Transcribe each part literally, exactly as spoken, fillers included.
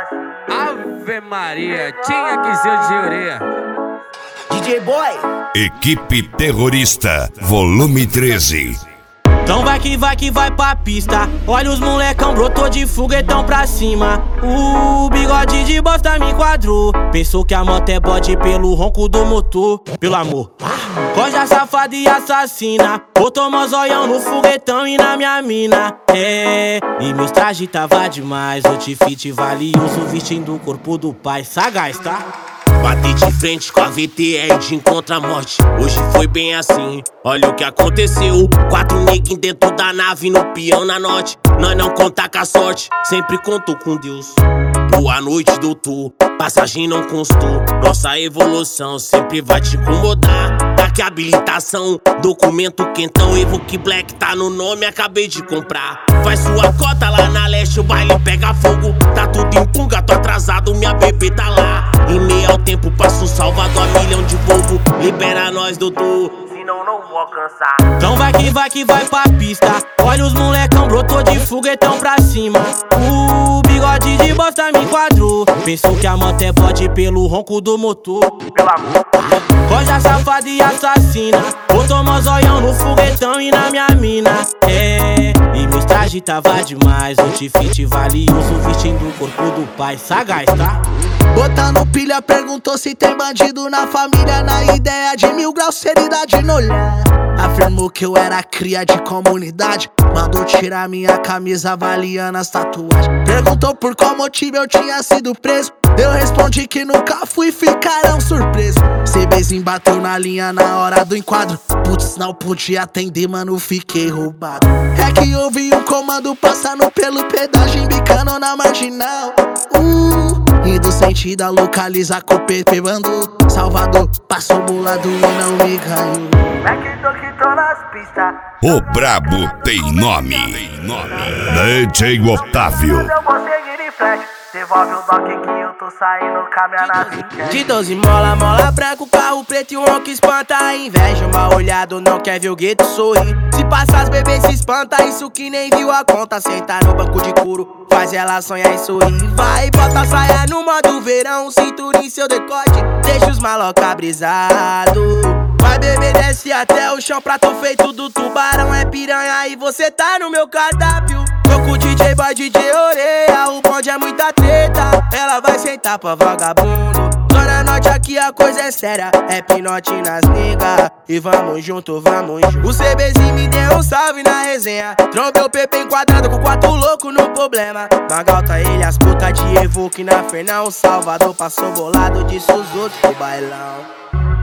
Ave Maria, tinha que ser de orelha. D J Boy. Equipe Terrorista, volume treze. Então vai que vai que vai pra pista. Olha os molecão, brotou de foguetão pra cima. O bigode de bosta me enquadrou. Pensou que a moto é bode pelo ronco do motor. Pelo amor, coja safada e assassina. Botou mozóião no foguetão e na minha mina. É, e meus trajes tava demais. Outfit valioso vestindo o corpo do pai. Sagaz, tá? Bati de frente com a V T R de encontro à morte. Hoje foi bem assim, olha o que aconteceu. Quatro neguinhos dentro da nave, no peão na norte. Nós não contar com a sorte, sempre contou com Deus. Boa noite, doutor, passagem não constou. Nossa evolução sempre vai te incomodar. Daqui habilitação, documento quentão. Evoque Black tá no nome, acabei de comprar. Faz sua cota lá na leste, o baile pega fogo. Tá tudo em punga, tô atrasado, minha bebê tá lá. Em meio ao tempo passo Salvador a milhão de povo. Libera nós, doutor, senão não vou alcançar. Então vai que vai que vai pra pista. Olha os molecão, brotou de foguetão pra cima. O bigode de bosta me enquadrou. Pensou que a moto é bode pelo ronco do motor. Pelo amor, coja safada e assassina. Botou mozóião no foguetão e na minha mina. É, e meus trajes tava demais. Outfit valioso vestindo o corpo do pai. Sagaz, tá? Botando pilha, perguntou se tem bandido na família. Na ideia de mil graus, seriedade no olhar. Afirmou que eu era cria de comunidade. Mandou tirar minha camisa avaliando as tatuagens. Perguntou por qual motivo eu tinha sido preso. Eu respondi que nunca fui, ficaram surpresos. CBzinho bateu na linha na hora do enquadro. Putz, não podia atender, mano, fiquei roubado. É que ouvi um comando passando pelo pedágio, embicando na marginal. Uh, indo sentido a localizar com o P P Bando. Salvador, passou bolado e não me ganhou. É que tô que tô nas pistas. O brabo tem nome. Tem nome. D J Otávio. Eu vou seguir em frente. Devolve o dock que eu tô saindo com a minha nave. De doze mola, mola branco, carro preto e um ronco espanta a inveja. Mal olhado não quer ver o gueto sorrir. Se passar as bebês se espanta, isso que nem viu a conta. Sentar no banco de couro, faz ela sonhar e sorrir. Vai, bota a saia no modo verão, cintura em seu decote, deixa os maloca brisado. Vai bebê, desce até o chão, prato feito do tubarão. É piranha e você tá no meu cardápio. Tô com o D J Boy, D J Orelha, o bonde é muita treta. Ela vai sentar pra vagabundo. Zona Norte aqui a coisa é séria, é pinote nas niggas. E vamos junto, vamos junto. O CBzinho me deu um salve na resenha. Trombei o P P enquadrado com quatro loucos no problema. Magalta ele, as putas de Evoque na Fernão. Salvador passou bolado, disse os outros pro bailão.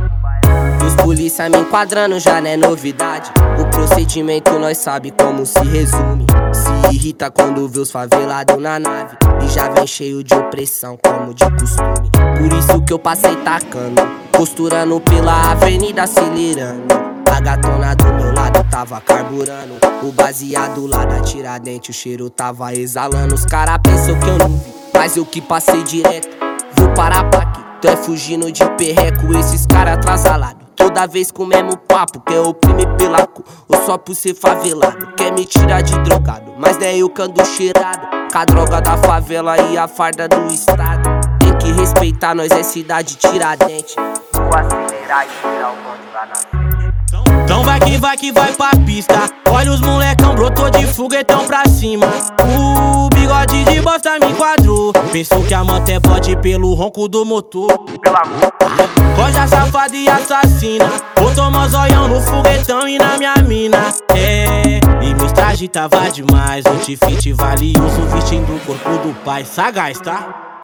Os polícia me enquadrando já não é novidade. O procedimento nós sabe como se resume. Se irrita quando vê os favelados na nave e já vem cheio de opressão como de costume. Por isso que eu passei tacando, costurando pela avenida acelerando. A gatona do meu lado tava carburando. O baseado lá da Tiradentes, o cheiro tava exalando. Os cara pensam que eu não vi, mas eu que passei direto. Vou parar pra quê? Tu é fugindo de perreco, esses cara atrasalados. Toda vez com o mesmo papo, quer oprimir pela cor ou só por ser favelado. Quer me tirar de drogado, mas não é eu que ando cheirado. Com a droga da favela e a farda do estado. Tem que respeitar, nós é cidade Tiradentes. Vou acelerar e tirar o bonde lá na frente. Então vai que vai que vai pra pista. Olha os molecão, brotou de foguetão pra cima. O bigode de bosta me enquadrou. Pensou que a moto é bode pelo ronco do motor. Pelo amor, coja safada e assassina. Botou mozóião no foguetão e na minha mina. É, e meus trajes tava demais. Outfit valioso vestindo o corpo do pai. Sagaz, tá?